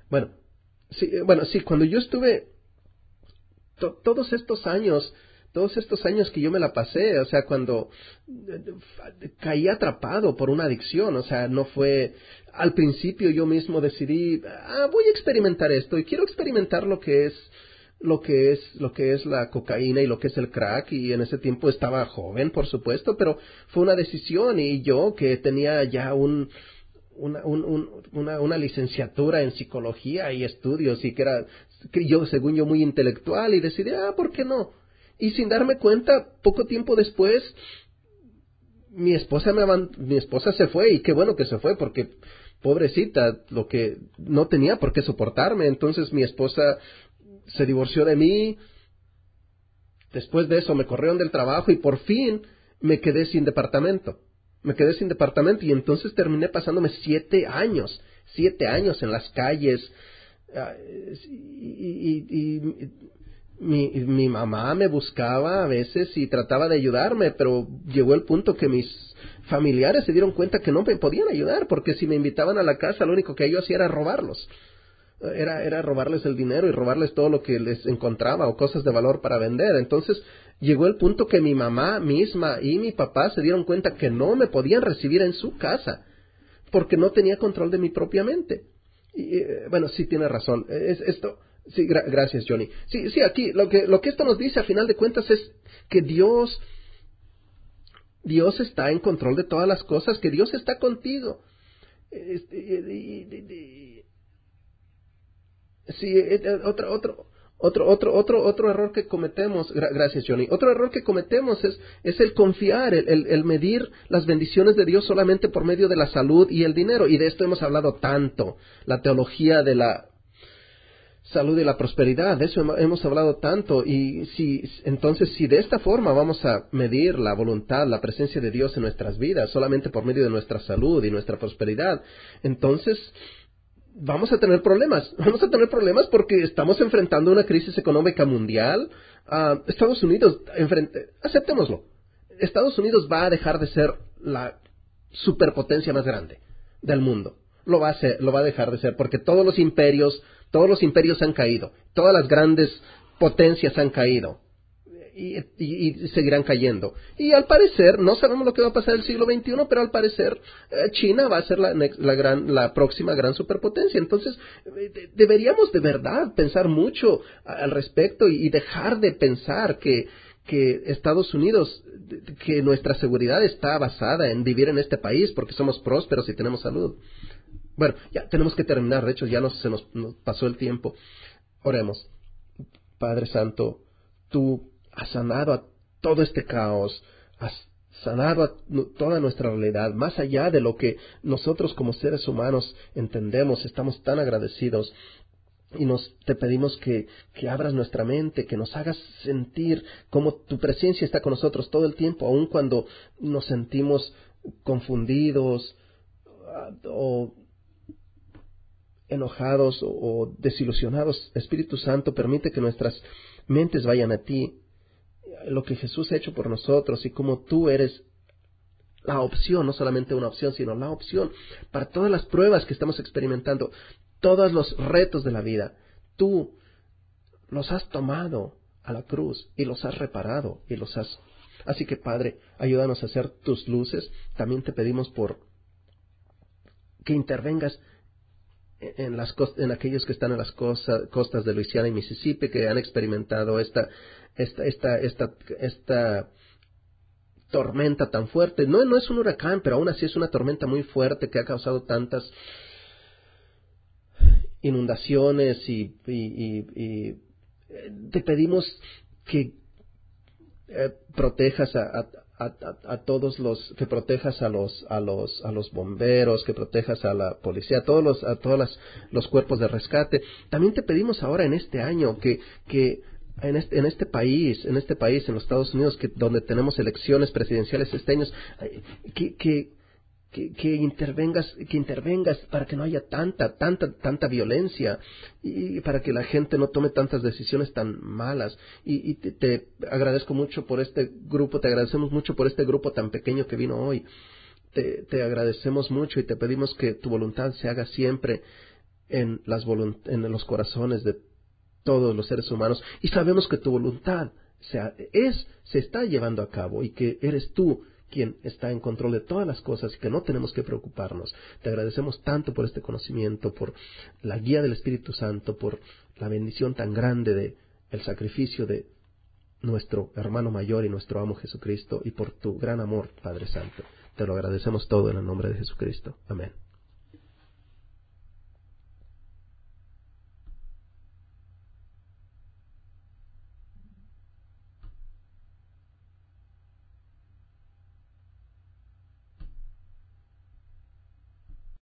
sí, cuando yo estuve todos estos años que yo me la pasé, o sea, cuando caí atrapado por una adicción, o sea, no fue al principio yo mismo decidí, voy a experimentar esto y quiero experimentar lo que es la cocaína y lo que es el crack, y en ese tiempo estaba joven, por supuesto, pero fue una decisión, y yo que tenía ya una licenciatura en psicología y estudios, y que yo, según yo, muy intelectual, y decidí, ¿por qué no? Y sin darme cuenta, poco tiempo después, mi esposa se fue, y qué bueno que se fue, porque pobrecita, lo que no tenía por qué soportarme. Entonces mi esposa se divorció de mí. Después de eso me corrieron del trabajo y por fin me quedé sin departamento. Y entonces terminé pasándome 7 años en las calles. Y mi mamá me buscaba a veces y trataba de ayudarme, pero llegó el punto que mis familiares se dieron cuenta que no me podían ayudar, porque si me invitaban a la casa, lo único que yo hacía era robarlos. Era robarles el dinero y robarles todo lo que les encontraba o cosas de valor para vender. Entonces llegó el punto que mi mamá misma y mi papá se dieron cuenta que no me podían recibir en su casa porque no tenía control de mi propia mente. Y, sí tiene razón. Sí, gracias, Johnny. Sí, aquí lo que esto nos dice a final de cuentas es que Dios está en control de todas las cosas, que Dios está contigo. Sí, otro error que cometemos, gracias, Johnny. Otro error que cometemos es el confiar, el medir las bendiciones de Dios solamente por medio de la salud y el dinero. Y de esto hemos hablado tanto, la teología de la salud y la prosperidad, de eso hemos hablado tanto. Y entonces si de esta forma vamos a medir la voluntad, la presencia de Dios en nuestras vidas solamente por medio de nuestra salud y nuestra prosperidad, entonces vamos a tener problemas porque estamos enfrentando una crisis económica mundial. Estados Unidos, aceptémoslo, Estados Unidos va a dejar de ser la superpotencia más grande del mundo. Lo va a dejar de ser, porque todos los imperios han caído, todas las grandes potencias han caído. Y seguirán cayendo. Y al parecer, no sabemos lo que va a pasar en el siglo XXI, pero al parecer China va a ser la próxima gran superpotencia. Entonces, deberíamos de verdad pensar mucho al respecto y dejar de pensar que Estados Unidos, que nuestra seguridad está basada en vivir en este país porque somos prósperos y tenemos salud. Bueno, ya tenemos que terminar, de hecho ya nos pasó el tiempo. Oremos. Padre Santo, Tú has sanado a todo este caos, has sanado a toda nuestra realidad, más allá de lo que nosotros como seres humanos entendemos. Estamos tan agradecidos y te pedimos que abras nuestra mente, que nos hagas sentir como tu presencia está con nosotros todo el tiempo, aun cuando nos sentimos confundidos o enojados o desilusionados. Espíritu Santo, permite que nuestras mentes vayan a ti, lo que Jesús ha hecho por nosotros y como tú eres la opción, no solamente una opción, sino la opción para todas las pruebas que estamos experimentando, todos los retos de la vida. Tú los has tomado a la cruz y los has reparado y los has... Así que, Padre, ayúdanos a ser tus luces. También te pedimos por que intervengas en aquellos que están en las costas de Luisiana y Mississippi, que han experimentado esta tormenta tan fuerte. No es un huracán, pero aún así es una tormenta muy fuerte que ha causado tantas inundaciones y te pedimos que protejas a todos los, que protejas a los bomberos, que protejas a la policía, a todos los cuerpos de rescate. También te pedimos ahora en este año que en este país, en los Estados Unidos, donde tenemos elecciones presidenciales este año, que intervengas para que no haya tanta violencia y para que la gente no tome tantas decisiones tan malas. Y te agradezco mucho por este grupo, te agradecemos mucho por este grupo tan pequeño que vino hoy. Te agradecemos mucho y te pedimos que tu voluntad se haga siempre en los corazones de todos los seres humanos. Y sabemos que tu voluntad se está llevando a cabo y que eres tú quien está en control de todas las cosas y que no tenemos que preocuparnos. Te agradecemos tanto por este conocimiento, por la guía del Espíritu Santo, por la bendición tan grande de el sacrificio de nuestro hermano mayor y nuestro amo Jesucristo, y por tu gran amor, Padre Santo. Te lo agradecemos todo en el nombre de Jesucristo. Amén.